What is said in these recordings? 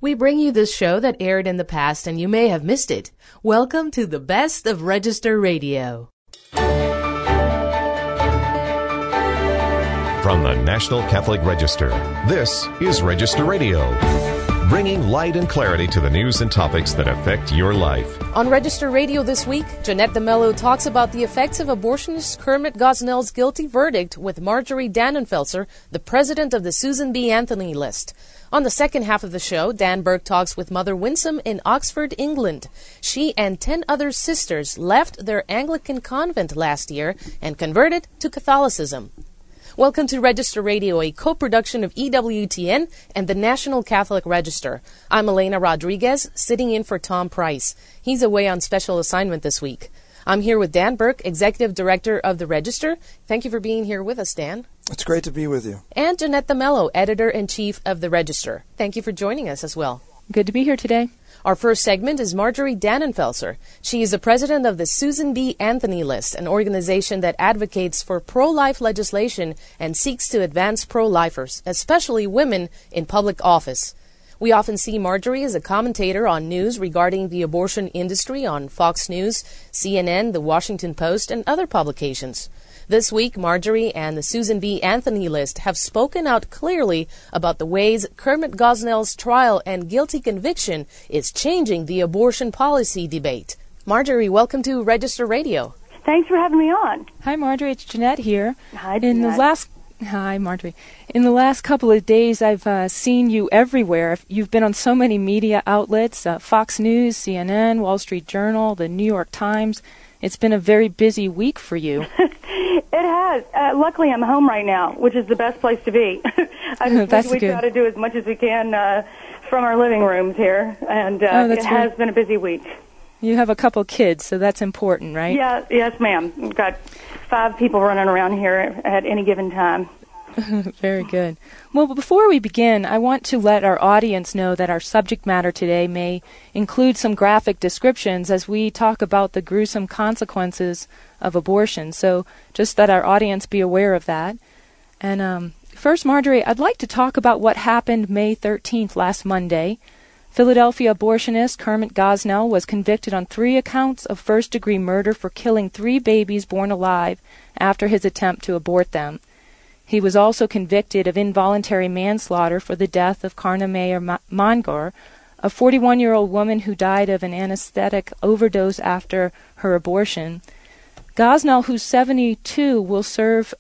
We bring you this show that aired in the past and you may have missed it. Welcome to the best of Register Radio. From the National Catholic Register, this is Register Radio, bringing light and clarity to the news and topics that affect your life. On Register Radio this week, Jeanette DeMello talks about the effects of abortionist Kermit Gosnell's guilty verdict with Marjorie Dannenfelser, the president of the Susan B. Anthony List. On the second half of the show, Dan Burke talks with Mother Winsome in Oxford, England. She and 10 other sisters left their Anglican convent last year and converted to Catholicism. Welcome to Register Radio, a co-production of EWTN and the National Catholic Register. I'm Elena Rodriguez, sitting in for Tom Price. He's away on special assignment this week. I'm here with Dan Burke, Executive Director of the Register. Thank you for being here with us, Dan. It's great to be with you. And Jeanette DeMello, Editor-in-Chief of the Register. Thank you for joining us as well. Good to be here today. Our first segment is Marjorie Dannenfelser. She is the president of the Susan B. Anthony List, an organization that advocates for pro-life legislation and seeks to advance pro-lifers, especially women, in public office. We often see Marjorie as a commentator on news regarding the abortion industry on Fox News, CNN, The Washington Post, and other publications. This week, Marjorie and the Susan B. Anthony List have spoken out clearly about the ways Kermit Gosnell's trial and guilty conviction is changing the abortion policy debate. Marjorie, welcome to Register Radio. Thanks for having me on. Hi, Marjorie. It's Jeanette here. Hi, Jeanette. Hi, Marjorie. In the last couple of days, I've seen you everywhere. You've been on so many media outlets, Fox News, CNN, Wall Street Journal, the New York Times. It's been a very busy week for you. It has. Luckily, I'm home right now, which is the best place to be. We try to do as much as we can from our living rooms here, and it has been a busy week. You have a couple kids, so that's important, right? Yeah, yes, ma'am. We've got 5 people running around here at any given time. Very good. Well, before we begin, I want to let our audience know that our subject matter today may include some graphic descriptions as we talk about the gruesome consequences of abortion. So just that our audience be aware of that. And first, Marjorie, I'd like to talk about what happened May 13th, last Monday. Philadelphia abortionist Kermit Gosnell was convicted on 3 accounts of first-degree murder for killing 3 babies born alive after his attempt to abort them. He was also convicted of involuntary manslaughter for the death of Karna Mayer Mangor, a 41-year-old woman who died of an anesthetic overdose after her abortion. Gosnell, who's 72, will serve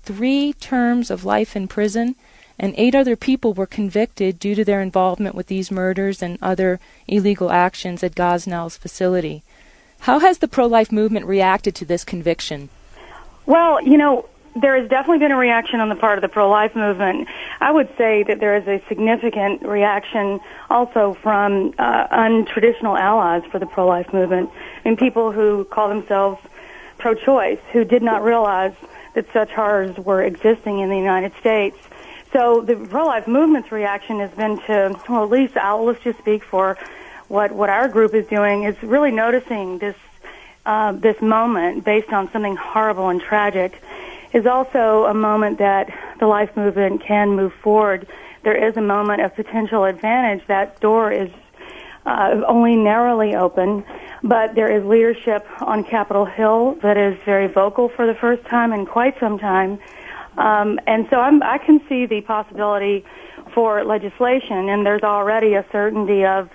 3 terms of life in prison, and 8 other people were convicted due to their involvement with these murders and other illegal actions at Gosnell's facility. How has the pro-life movement reacted to this conviction? Well, there has definitely been a reaction on the part of the pro-life movement. I would say that there is a significant reaction also from untraditional allies for the pro-life movement, and people who call themselves pro-choice, who did not realize that such horrors were existing in the United States. So the pro-life movement's reaction has been to, well, at least let's just speak for what our group is doing, is really noticing this moment based on something horrible and tragic, is also a moment that the life movement can move forward. There is a moment of potential advantage. That door is only narrowly open, but there is leadership on Capitol Hill that is very vocal for the first time in quite some time. And so I can see the possibility for legislation, and there's already a certainty of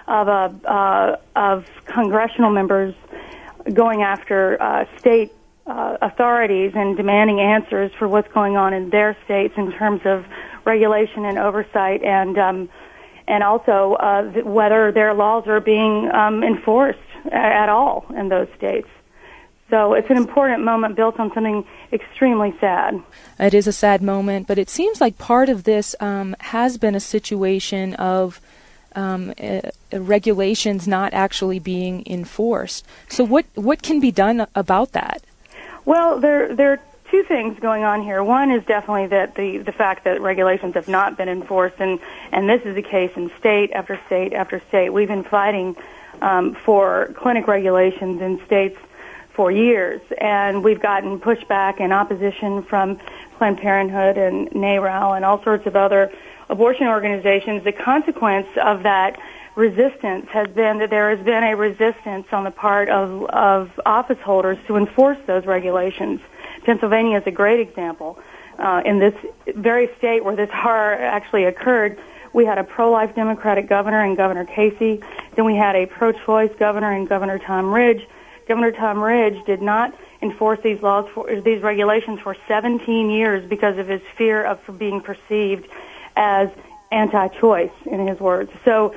congressional members going after state authorities and demanding answers for what's going on in their states in terms of regulation and oversight, and also whether their laws are being enforced at all in those states. So it's an important moment built on something extremely sad. It is a sad moment, but it seems like part of this has been a situation of regulations not actually being enforced. So what can be done about that? Well, there are 2 things going on here. One is definitely that the fact that regulations have not been enforced, and this is the case in state after state after state. We've been fighting for clinic regulations in states for years, and we've gotten pushback and opposition from Planned Parenthood and NARAL and all sorts of other abortion organizations, the consequence of that resistance has been that there has been a resistance on the part of office holders to enforce those regulations. Pennsylvania is a great example. In this very state where this horror actually occurred, we had a pro-life Democratic governor in Governor Casey. Then we had a pro-choice governor in Governor Tom Ridge. Governor Tom Ridge did not enforce these regulations for 17 years because of his fear of being perceived as anti-choice, in his words. So,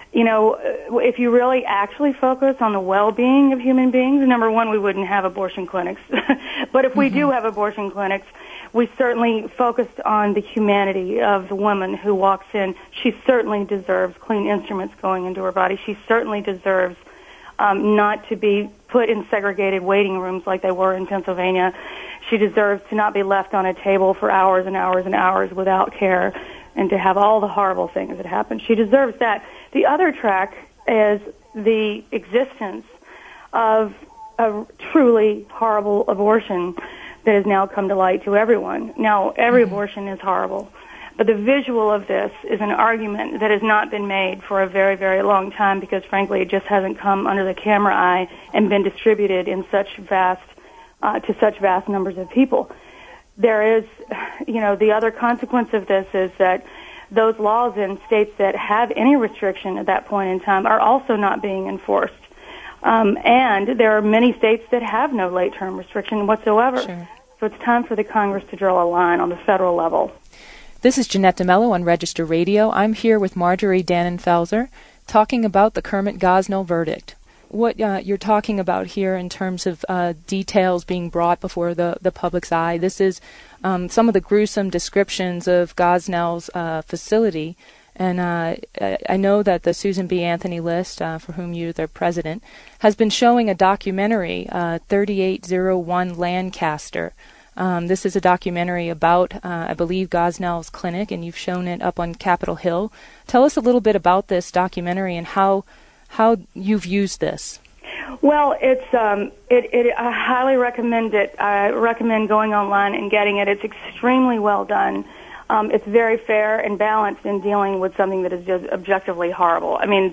if you really actually focus on the well-being of human beings, number one, we wouldn't have abortion clinics. But if we do have abortion clinics, we certainly focused on the humanity of the woman who walks in. She certainly deserves clean instruments going into her body. She certainly deserves not to be put in segregated waiting rooms like they were in Pennsylvania. She deserves to not be left on a table for hours and hours and hours without care and to have all the horrible things that happen. She deserves that. The other track is the existence of a truly horrible abortion that has now come to light to everyone. Now, every abortion is horrible, but the visual of this is an argument that has not been made for a very, very long time because, frankly, it just hasn't come under the camera eye and been distributed in such vast numbers of people. There is, the other consequence of this is that those laws in states that have any restriction at that point in time are also not being enforced. And there are many states that have no late-term restriction whatsoever. Sure. So it's time for the Congress to draw a line on the federal level. This is Jeanette DeMello on Register Radio. I'm here with Marjorie Dannenfelser talking about the Kermit Gosnell verdict. What you're talking about here in terms of details being brought before the public's eye, this is some of the gruesome descriptions of Gosnell's facility. And I know that the Susan B. Anthony List, for whom you're the president, has been showing a documentary, 3801 Lancaster. This is a documentary about, I believe, Gosnell's clinic, and you've shown it up on Capitol Hill. Tell us a little bit about this documentary and how you've used this. Well, I highly recommend it. I recommend going online and getting it. It's extremely well done. It's very fair and balanced in dealing with something that is just objectively horrible. I mean,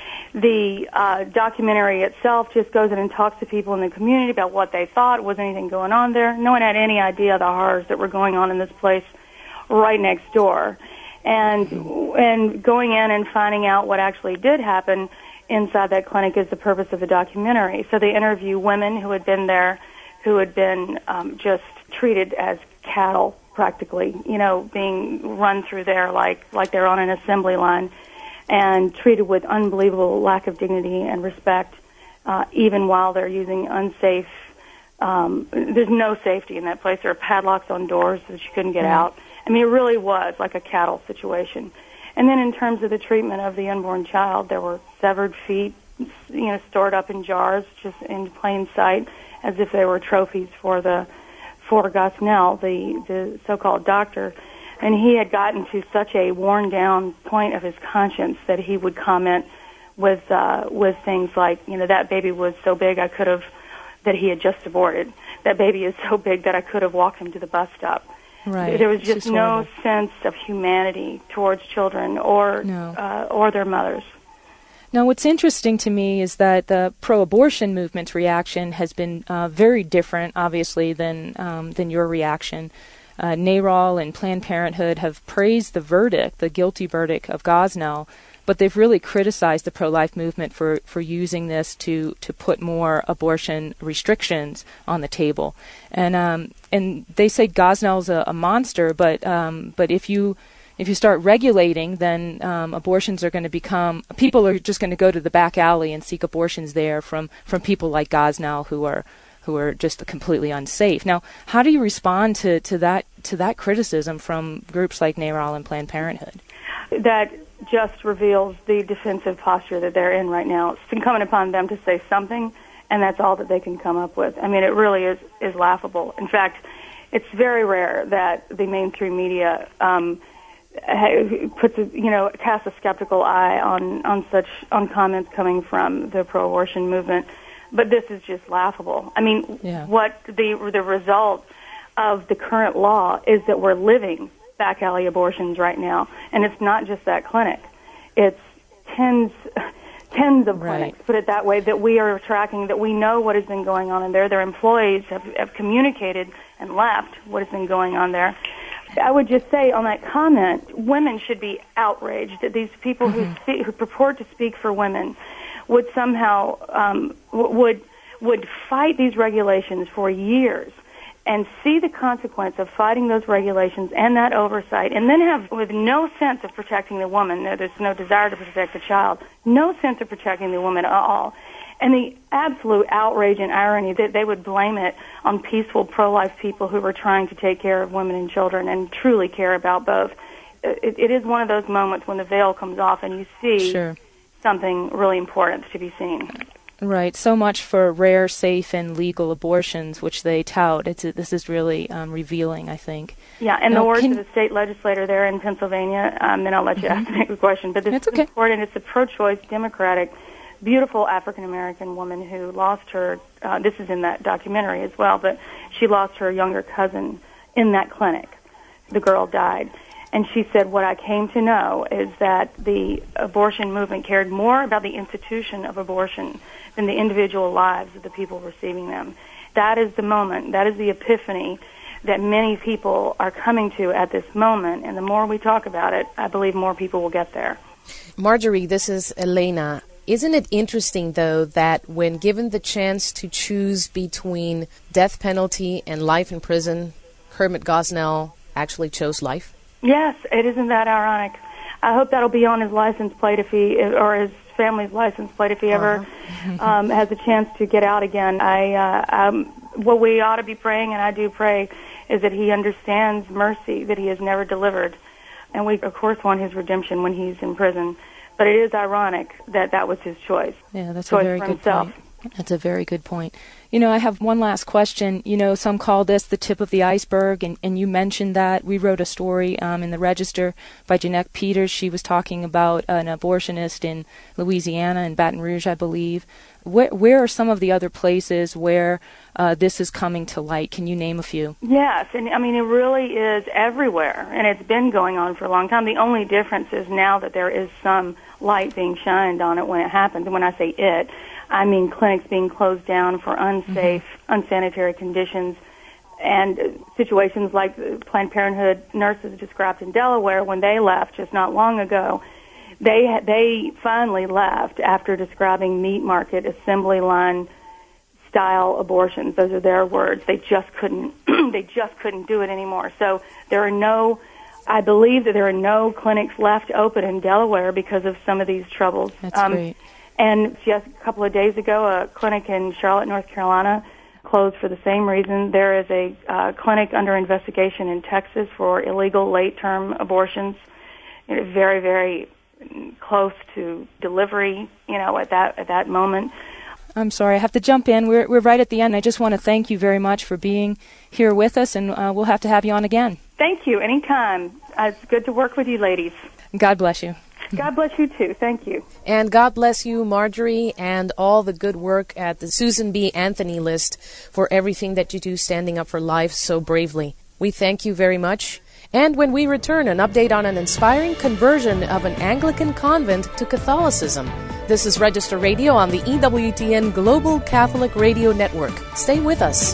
the documentary itself just goes in and talks to people in the community about what they thought. Was anything going on there? No one had any idea the horrors that were going on in this place right next door. And going in and finding out what actually did happen inside that clinic is the purpose of the documentary. So they interview women who had been there, who had been just treated as cattle, practically, being run through there like they're on an assembly line, and treated with unbelievable lack of dignity and respect, even while they're using unsafe. There's no safety in that place. There are padlocks on doors so that you couldn't get out. I mean, it really was like a cattle situation. And then in terms of the treatment of the unborn child, there were severed feet, stored up in jars, just in plain sight, as if they were trophies for Gosnell, the so-called doctor. And he had gotten to such a worn-down point of his conscience that he would comment with things like, that baby was so big that he had just aborted. That baby is so big that I could have walked him to the bus stop. Right. There was just no sense of humanity towards children or their mothers. Now, what's interesting to me is that the pro-abortion movement's reaction has been very different, obviously, than your reaction. NARAL and Planned Parenthood have praised the verdict, the guilty verdict of Gosnell, but they've really criticized the pro-life movement for using this to put more abortion restrictions on the table. And they say Gosnell's a monster, but if you start regulating, then abortions are going to become, people are just going to go to the back alley and seek abortions there from people like Gosnell who are just completely unsafe. Now, how do you respond to that criticism from groups like NARAL and Planned Parenthood? That just reveals the defensive posture that they're in right now. It's incumbent upon them to say something, and that's all that they can come up with. I mean, it really is laughable. In fact, it's very rare that the mainstream media casts a skeptical eye on comments coming from the pro-abortion movement. But this is just laughable. I mean, what the result of the current law is that we're living back alley abortions right now. And it's not just that clinic. It's tens of clinics, put it that way, that we are tracking, that we know what has been going on in there. Their employees have communicated and left what has been going on there. I would just say on that comment, women should be outraged that these people who purport to speak for women would somehow would fight these regulations for years and see the consequence of fighting those regulations and that oversight, and then have, with no sense of protecting the woman, there's no desire to protect the child, no sense of protecting the woman at all, and the absolute outrage and irony that they would blame it on peaceful pro-life people who were trying to take care of women and children and truly care about both. It is one of those moments when the veil comes off and you see something really important to be seen. Right. So much for rare, safe, and legal abortions, which they tout. This is really revealing, I think. Yeah, and the words of the state legislator there in Pennsylvania, then I'll let you ask the next question. But this is important. It's a pro-choice, Democratic, beautiful African-American woman who lost her, this is in that documentary as well, but she lost her younger cousin in that clinic. The girl died. And she said, what I came to know is that the abortion movement cared more about the institution of abortion than the individual lives of the people receiving them. That is the moment, that is the epiphany that many people are coming to at this moment. And the more we talk about it, I believe more people will get there. Marjorie, this is Elena. Isn't it interesting, though, that when given the chance to choose between death penalty and life in prison, Kermit Gosnell actually chose life? Yes, it isn't that ironic. I hope that'll be on his license plate or his family's license plate if he ever has a chance to get out again. What we ought to be praying, and I do pray, is that he understands mercy that he has never delivered. And we, of course, want his redemption when he's in prison. But it is ironic that that was his choice. Yeah, that's a very good point. That's a very good point. You know, I have one last question. You know, some call this the tip of the iceberg, and you mentioned that. We wrote a story in the Register by Jeanette Peters. She was talking about an abortionist in Louisiana, in Baton Rouge, I believe. Where are some of the other places where this is coming to light? Can you name a few? Yes, and I mean, it really is everywhere, and it's been going on for a long time. The only difference is now that there is some light being shined on it when it happens. And when I say it, I mean clinics being closed down for unsafe, unsanitary conditions, and situations like Planned Parenthood nurses described in Delaware when they left just not long ago. They finally left after describing meat market assembly line style abortions. Those are their words. They just couldn't do it anymore. So I believe that there are no clinics left open in Delaware because of some of these troubles. That's great. And just a couple of days ago, a clinic in Charlotte, North Carolina, closed for the same reason. There is a clinic under investigation in Texas for illegal late-term abortions. Very, very close to delivery, at that moment. I'm sorry, I have to jump in. We're right at the end. I just want to thank you very much for being here with us, and we'll have to have you on again. Thank you. Anytime. It's good to work with you ladies. God bless you. God bless you, too. Thank you. And God bless you, Marjorie, and all the good work at the Susan B. Anthony List for everything that you do standing up for life so bravely. We thank you very much. And when we return, an update on an inspiring conversion of an Anglican convent to Catholicism. This is Register Radio on the EWTN Global Catholic Radio Network. Stay with us.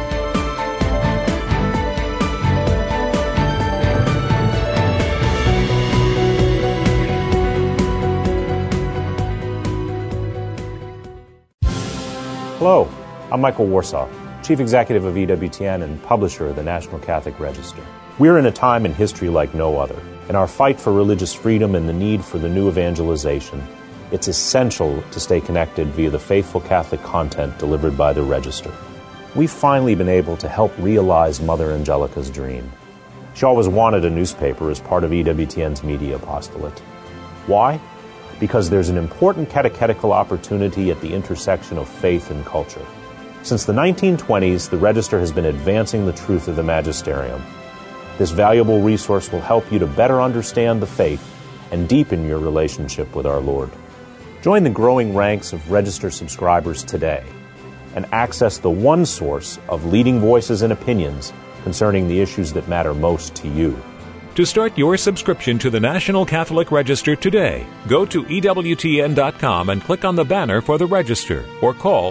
Hello, I'm Michael Warsaw, Chief Executive of EWTN and publisher of the National Catholic Register. We're in a time in history like no other. In our fight for religious freedom and the need for the new evangelization, it's essential to stay connected via the faithful Catholic content delivered by the Register. We've finally been able to help realize Mother Angelica's dream. She always wanted a newspaper as part of EWTN's media apostolate. Why? Because there's an important catechetical opportunity at the intersection of faith and culture. Since the 1920s, the Register has been advancing the truth of the magisterium. This valuable resource will help you to better understand the faith and deepen your relationship with our Lord. Join the growing ranks of Register subscribers today and access the one source of leading voices and opinions concerning the issues that matter most to you. To start your subscription to the National Catholic Register today, go to EWTN.com and click on the banner for the Register, or call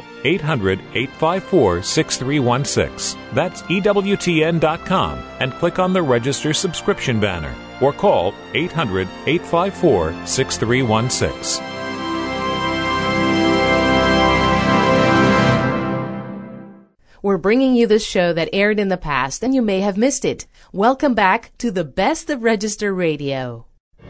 800-854-6316. That's EWTN.com and click on the Register subscription banner, or call 800-854-6316. We're bringing you this show that aired in the past and you may have missed it. Welcome back to the best of Register Radio.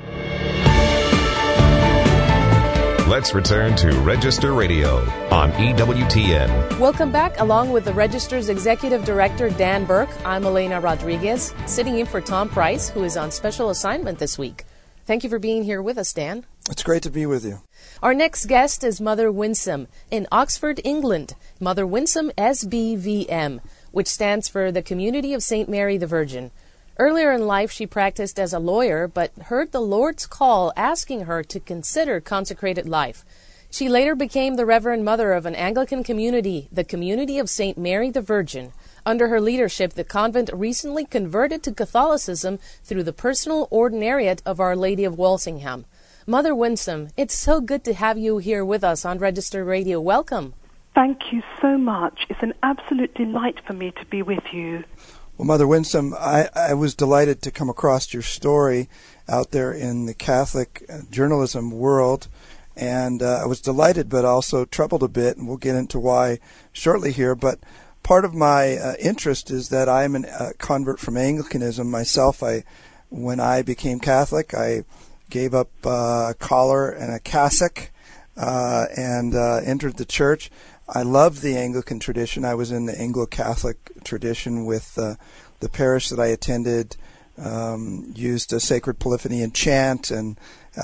Let's return to Register Radio on EWTN. Welcome back. Along with the Register's Executive Director, Dan Burke, I'm Elena Rodriguez, sitting in for Tom Price, who is on special assignment this week. Thank you for being here with us, Dan. It's great to be with you. Our next guest is Mother Winsome in Oxford, England. Mother Winsome SBVM, which stands for the Community of St. Mary the Virgin. Earlier in life, she practiced as a lawyer, but heard the Lord's call asking her to consider consecrated life. She later became the Reverend Mother of an Anglican community, the Community of St. Mary the Virgin. Under her leadership, the convent recently converted to Catholicism through the personal ordinariate of Our Lady of Walsingham. Mother Winsome, it's so good to have you here with us on Register Radio. Welcome. Thank you so much. It's an absolute delight for me to be with you. Well, Mother Winsome, I was delighted to come across your story out there in the Catholic journalism world, and I was delighted but also troubled a bit, and we'll get into why shortly here. But part of my interest is that I'm a convert from Anglicanism myself. When I became Catholic, I gave up a collar and a cassock and entered the church. I love the Anglican tradition. I was in the Anglo-Catholic tradition with the parish that I attended, used a sacred polyphony and chant, and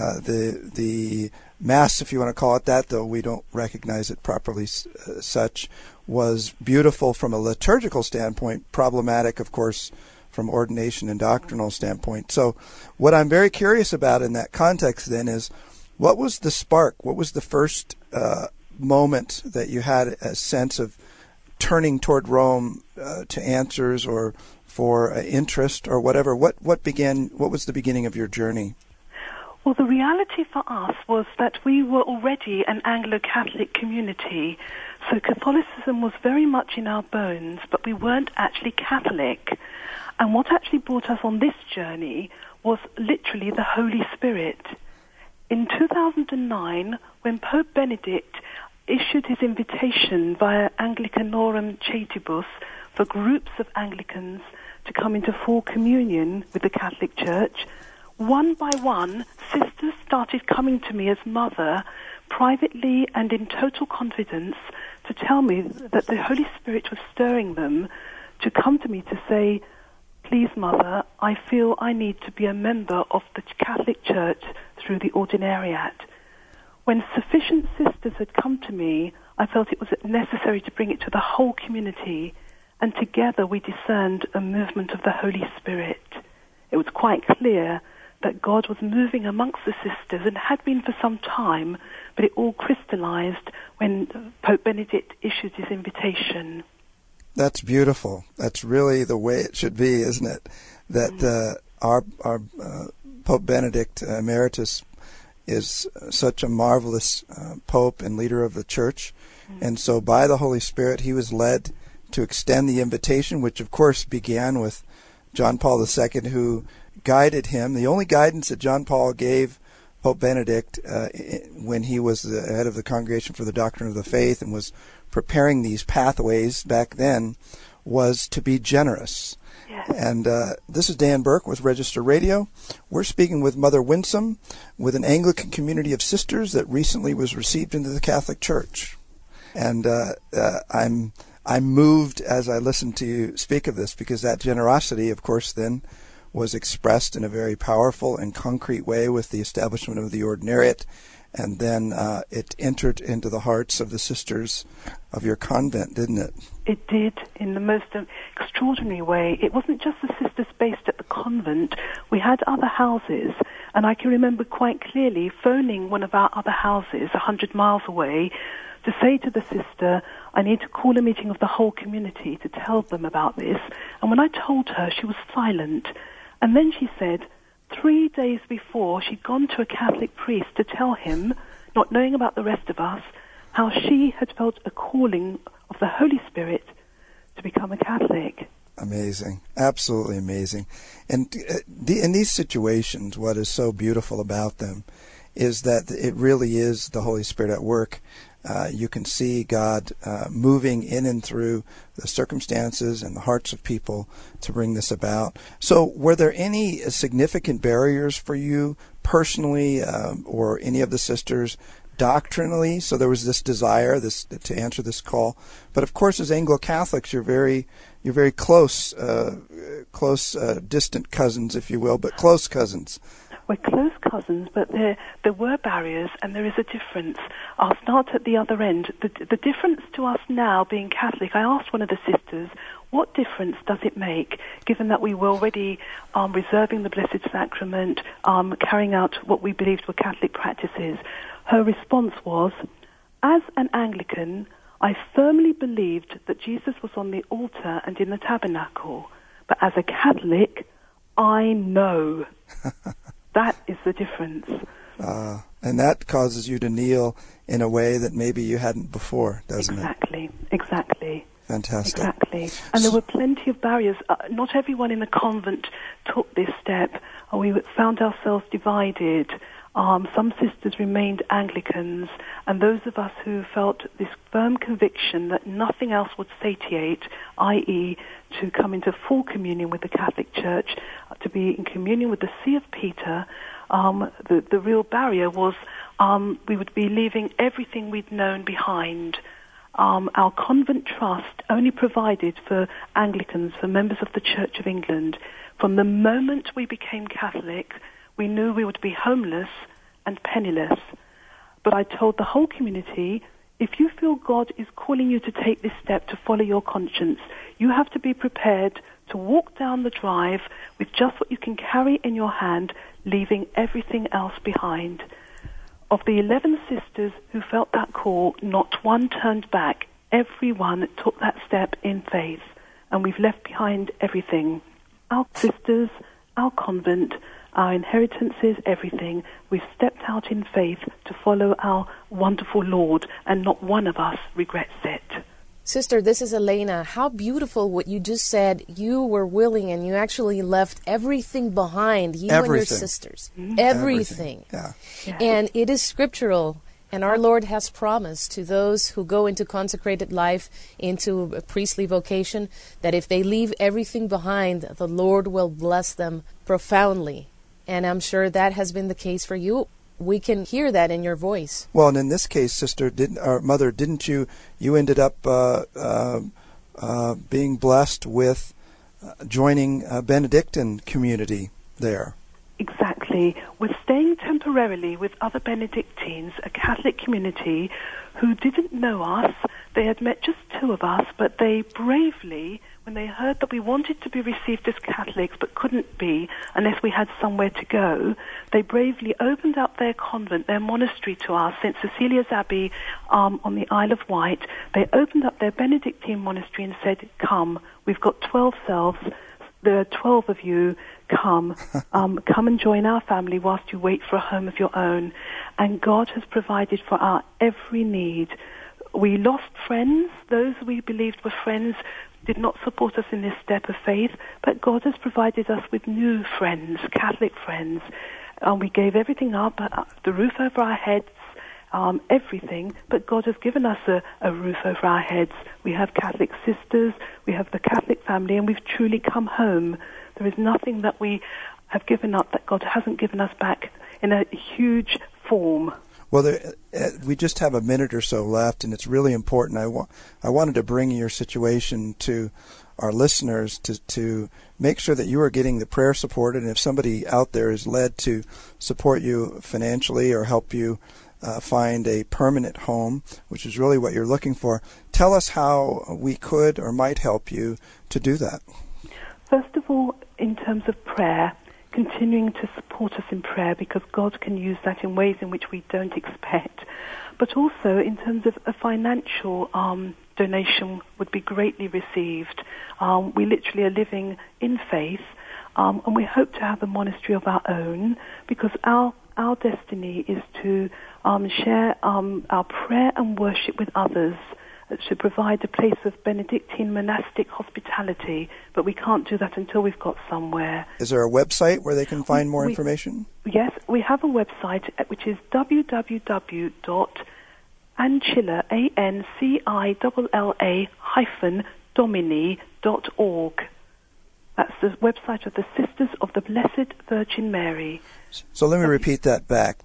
the Mass, if you want to call it that, though we don't recognize it properly such, was beautiful from a liturgical standpoint, problematic, of course, from ordination and doctrinal standpoint. So what I'm very curious about in that context then is, what was the spark? What was the first moment that you had a sense of turning toward Rome to answers or for interest or whatever? What was the beginning of your journey? Well, the reality for us was that we were already an Anglo-Catholic community, so Catholicism was very much in our bones, but we weren't actually Catholic. And what actually brought us on this journey was literally the Holy Spirit. In 2009, when Pope Benedict issued his invitation via Anglicanorum Cetibus for groups of Anglicans to come into full communion with the Catholic Church, one by one, sisters started coming to me as mother, privately and in total confidence, to tell me that the Holy Spirit was stirring them to come to me to say, "Please, Mother, I feel I need to be a member of the Catholic Church through the ordinariate." When sufficient sisters had come to me, I felt it was necessary to bring it to the whole community, and together we discerned a movement of the Holy Spirit. It was quite clear that God was moving amongst the sisters and had been for some time, but it all crystallized when Pope Benedict issued his invitation. That's beautiful. That's really the way it should be, isn't it? That our Pope Benedict Emeritus is such a marvelous Pope and leader of the Church. And so by the Holy Spirit, he was led to extend the invitation, which of course began with John Paul II, who guided him. The only guidance that John Paul gave Pope Benedict when he was the head of the Congregation for the Doctrine of the Faith and was preparing these pathways back then was to be generous. Yes. And this is Dan Burke with Register Radio. We're speaking with Mother Winsome with an Anglican community of sisters that recently was received into the Catholic Church. And I'm moved as I listen to you speak of this, because that generosity, of course, then was expressed in a very powerful and concrete way with the establishment of the ordinariate, and then it entered into the hearts of the sisters of your convent, didn't it? It did, in the most extraordinary way. It wasn't just the sisters based at the convent. We had other houses, and I can remember quite clearly phoning one of our other houses 100 miles away to say to the sister, I need to call a meeting of the whole community to tell them about this. And when I told her, she was silent. And then she said 3 days before she'd gone to a Catholic priest to tell him, not knowing about the rest of us, how she had felt a calling of the Holy Spirit to become a Catholic. Amazing. Absolutely amazing. And in these situations, what is so beautiful about them is that it really is the Holy Spirit at work. You can see God moving in and through the circumstances and the hearts of people to bring this about. So were there any significant barriers for you personally or any of the sisters doctrinally? So there was this desire to answer this call. But of course, as Anglo-Catholics, you're very close, distant cousins, if you will, but close cousins. We're close cousins, but there were barriers, and there is a difference. I'll start at the other end. The difference to us now, being Catholic, I asked one of the sisters, what difference does it make, given that we were already reserving the Blessed Sacrament, carrying out what we believed were Catholic practices? Her response was, as an Anglican, I firmly believed that Jesus was on the altar and in the tabernacle. But as a Catholic, I know. That is the difference. And that causes you to kneel in a way that maybe you hadn't before, doesn't it? Exactly. Fantastic. Exactly. And there were plenty of barriers. Not everyone in the convent took this step. We found ourselves divided. Some sisters remained Anglicans, and those of us who felt this firm conviction that nothing else would satiate, i.e., to come into full communion with the Catholic Church, to be in communion with the See of Peter, the real barrier was we would be leaving everything we'd known behind. Our convent trust only provided for Anglicans, for members of the Church of England. From the moment we became Catholic, we knew we would be homeless and penniless. But I told the whole community, if you feel God is calling you to take this step to follow your conscience, you have to be prepared to walk down the drive with just what you can carry in your hand, leaving everything else behind. Of the 11 sisters who felt that call, not one turned back. Everyone took that step in faith, and we've left behind everything. Our sisters, our convent, our inheritances, everything. We've stepped out in faith to follow our wonderful Lord, and not one of us regrets it. Sister, this is Elena. How beautiful what you just said. You were willing and you actually left everything behind, you and your sisters. Everything. Yeah. And it is scriptural. And our Lord has promised to those who go into consecrated life, into a priestly vocation, that if they leave everything behind, the Lord will bless them profoundly. And I'm sure that has been the case for you. We can hear that in your voice. Well, and in this case, sister, mother, didn't you ended up being blessed with joining a Benedictine community there? Exactly. We're staying temporarily with other Benedictines, a Catholic community who didn't know us. They had met just 2 of us, but they bravely, when they heard that we wanted to be received as Catholics but couldn't be unless we had somewhere to go, they bravely opened up their convent, their monastery to us, St. Cecilia's Abbey on the Isle of Wight. They opened up their Benedictine monastery and said, come, we've got 12 cells, there are 12 of you, come and join our family whilst you wait for a home of your own. And God has provided for our every need. We lost friends. Those we believed were friends did not support us in this step of faith, but God has provided us with new friends, Catholic friends. We gave everything up, the roof over our heads, everything, but God has given us a roof over our heads. We have Catholic sisters, we have the Catholic family, and we've truly come home. There is nothing that we have given up that God hasn't given us back in a huge form. Well, we just have a minute or so left, and it's really important. I wanted to bring your situation to our listeners to make sure that you are getting the prayer support, and if somebody out there is led to support you financially or help you find a permanent home, which is really what you're looking for, tell us how we could or might help you to do that. First of all, in terms of prayer, continuing to support us in prayer, because God can use that in ways in which we don't expect. But also in terms of a financial donation would be greatly received. We literally are living in faith. And we hope to have a monastery of our own, because our destiny is to share our prayer and worship with others, to provide a place of Benedictine monastic hospitality, but we can't do that until we've got somewhere. Is there a website where they can find more information? Yes, we have a website which is www.ancilla, ANCILLA-domini.org. That's the website of the Sisters of the Blessed Virgin Mary. So let me repeat that back.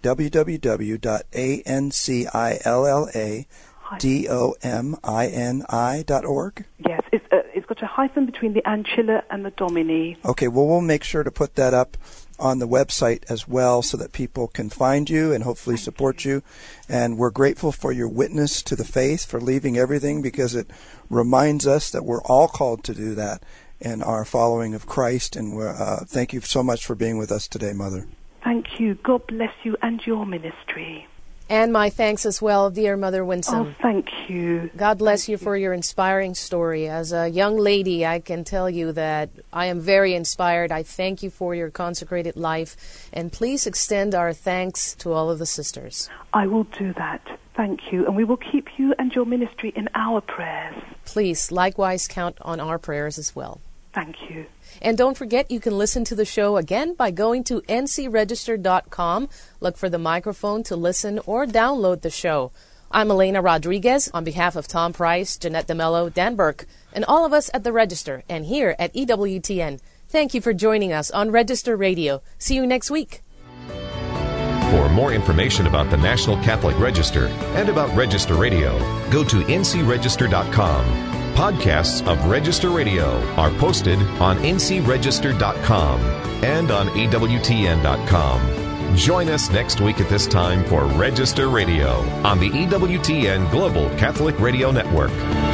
www.ancilla-domini.org? Yes, it's got a hyphen between the Ancilla and the Domini. Okay, well, we'll make sure to put that up on the website as well so that people can find you and hopefully support you. And we're grateful for your witness to the faith, for leaving everything, because it reminds us that we're all called to do that in our following of Christ. And thank you so much for being with us today, Mother. Thank you. God bless you and your ministry. And my thanks as well, dear Mother Winsome. Oh, thank you. God bless you for your inspiring story. As a young lady, I can tell you that I am very inspired. I thank you for your consecrated life. And please extend our thanks to all of the sisters. I will do that. Thank you. And we will keep you and your ministry in our prayers. Please, likewise, count on our prayers as well. Thank you. And don't forget, you can listen to the show again by going to ncregister.com. Look for the microphone to listen or download the show. I'm Elena Rodriguez on behalf of Tom Price, Jeanette DeMello, Dan Burke, and all of us at the Register and here at EWTN. Thank you for joining us on Register Radio. See you next week. For more information about the National Catholic Register and about Register Radio, go to ncregister.com. Podcasts of Register Radio are posted on ncregister.com and on EWTN.com. Join us next week at this time for Register Radio on the EWTN Global Catholic Radio Network.